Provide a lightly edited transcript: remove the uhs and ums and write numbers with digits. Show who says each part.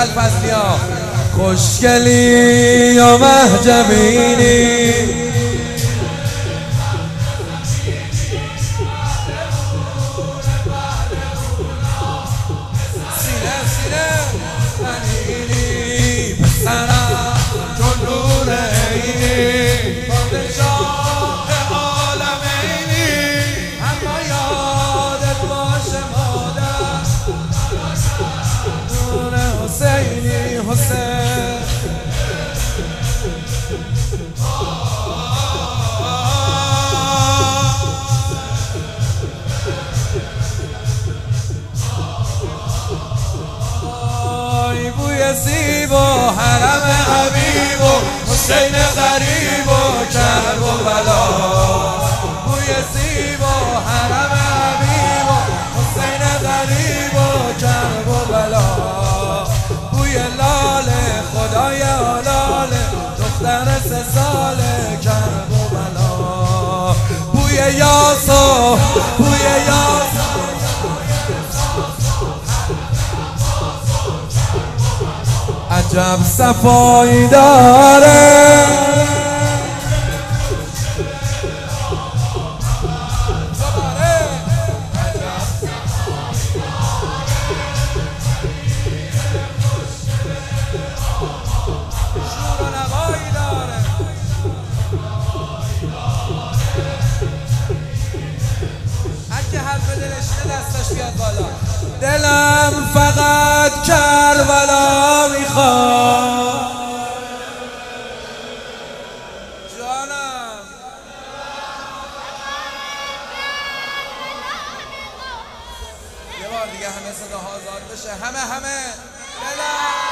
Speaker 1: غزل فصلی ها خوشگلی و محجبینی زیب و حرم حبیب و حسین غریب و کرب و بلا بوی زیب و حرم حبیب و حسین غریب و کرب و بلا بوی لال خدای آلال دختر 3 ساله کرب و بلا بوی یاسو بوی یاسو عجب صفایی داره هرکی حرف دلشینه دستش بیاد بالا دلم فقط کربلا میخواد جانم یه بار دیگه همه صدا آزاد بشه همه دلم